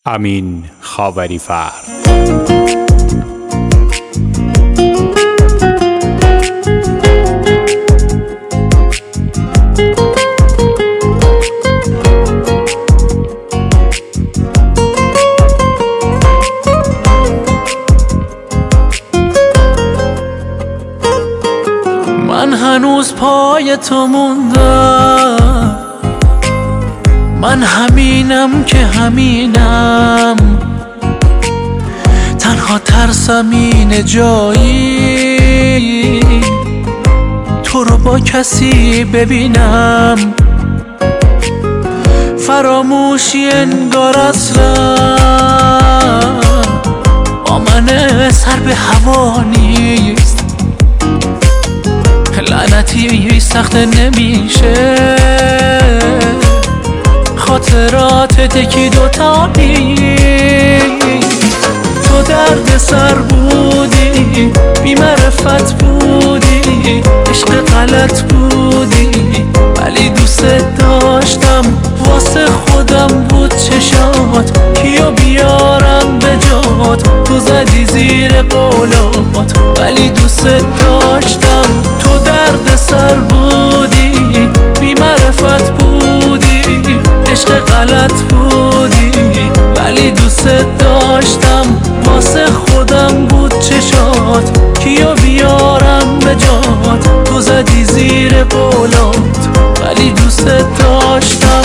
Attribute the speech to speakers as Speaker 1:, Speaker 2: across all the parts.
Speaker 1: امین خاوری‌فر.
Speaker 2: من هنوز پای تو موندم، من همینم که همینم، تنها ترسم اینه جایی تو رو با کسی ببینم. فراموشی انگار اصلا با من سر به هوا نیست، لعنتی سخت نمیشه خاطرات تکی دوتا نیست. تو درد سر بودی، بی معرفت بودی، عشق غلط بودی، ولی دوست داشتم، واسه خودم بود چشات، کیو بیارم به جات، تو زدی زیر قولات، ولی دوست داشتم. تو درد سر بودی، بی معرفت بودی، عشق غلط بودی، ولی دوست داشتم، واسه خودم بود چشات، کیو بیارم به جات، تو زدی زیر قولات، ولی دوست داشتم.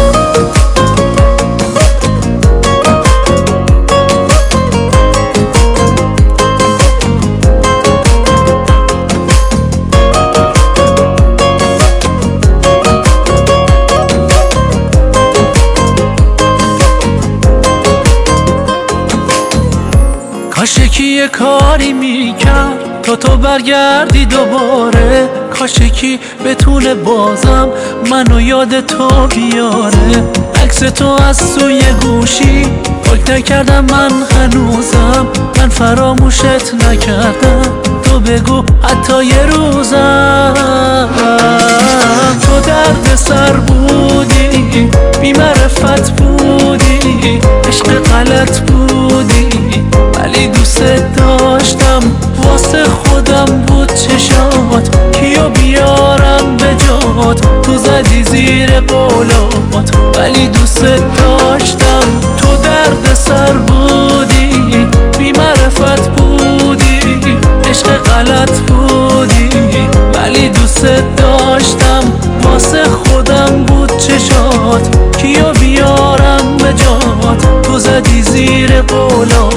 Speaker 2: کاشکی یه کاری میکرد تا تو برگردی دوباره، کاشکی بتونه بازم منو یاد تو بیاره. عکس تو از سوی گوشی پاک نکردم من هنوزم، من فراموشت نکردم، تو بگو حتی یه روزم. تو درد سر بودی، بی معرفت بودی، عشق غلط بودی، ولی دوست داشتم، واسه خودم بود چشات، کیو بیارم به جات، تو زدی زیر قولات، ولی دوست داشتم. تو درد سر بودی، بی معرفت بودی، عشق غلط بودی، ولی دوست داشتم، واسه خودم بود چشات، کیو بیارم به جات، تو زدی زیر قولات.